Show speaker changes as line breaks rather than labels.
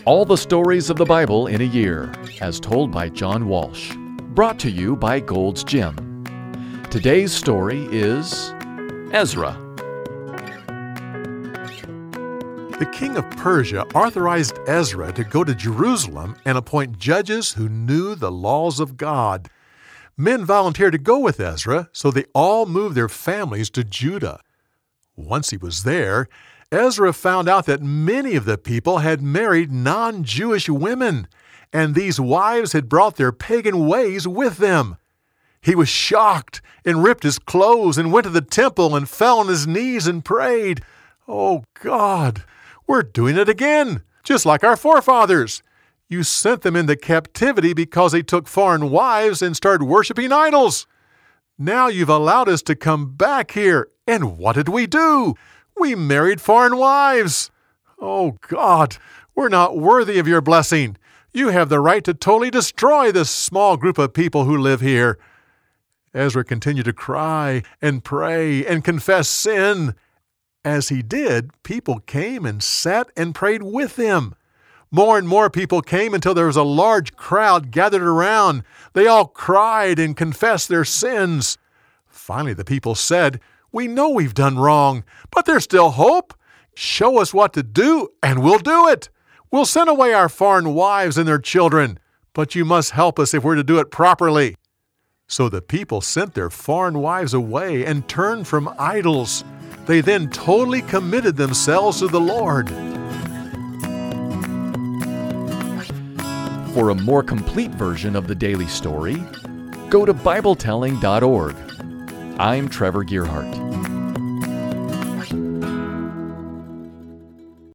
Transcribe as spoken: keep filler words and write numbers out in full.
All the stories of the Bible in a year, as told by John Walsh. Brought to you by Gold's Gym. Today's story is Ezra.
The king of Persia authorized Ezra to go to Jerusalem and appoint judges who knew the laws of God. Men volunteered to go with Ezra, so they all moved their families to Judah. Once he was there, Ezra found out that many of the people had married non-Jewish women, and these wives had brought their pagan ways with them. He was shocked and ripped his clothes and went to the temple and fell on his knees and prayed, "Oh God, we're doing it again, just like our forefathers. You sent them into captivity because they took foreign wives and started worshiping idols. Now you've allowed us to come back here, and what did we do? We married foreign wives. Oh God, we're not worthy of your blessing. You have the right to totally destroy this small group of people who live here." Ezra continued to cry and pray and confess sin. As he did, people came and sat and prayed with him. More and more people came until there was a large crowd gathered around. They all cried and confessed their sins. Finally, the people said, "We know we've done wrong, but there's still hope. Show us what to do, and we'll do it. We'll send away our foreign wives and their children, but you must help us if we're to do it properly." So the people sent their foreign wives away and turned from idols. They then totally committed themselves to the Lord.
For a more complete version of the daily story, go to Bible telling dot org. I'm Trevor Gearhart.